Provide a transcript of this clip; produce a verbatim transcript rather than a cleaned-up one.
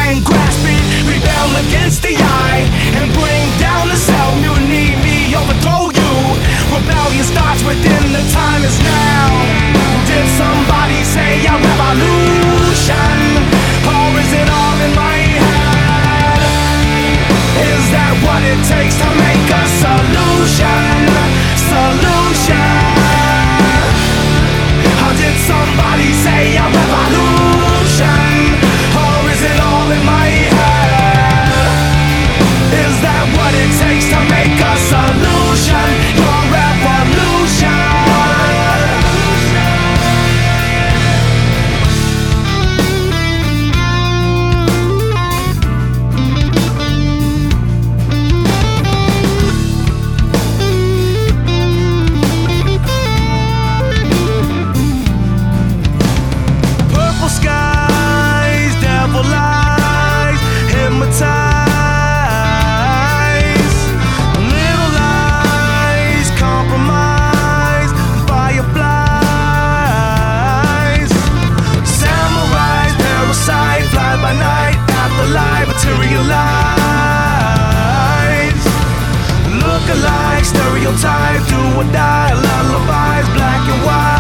and grasp it, rebel against the eye, and bring down the self. Mutiny me, overthrow you. Rebellion starts within, the time is now. Did somebody say a revolution? Or is it all in my head? Is that what it takes to make a solution? Solution. Or did somebody say a revolution? Or is it all in my head? Is that what it takes to make a solution? Your revolution. Purple skies, devil eyes, hypnotize. Little lies, compromise, fireflies. Samurais, parasite, fly by night, afterlife, materialize. Look alike, stereotype, do or die, lullabies, black and white.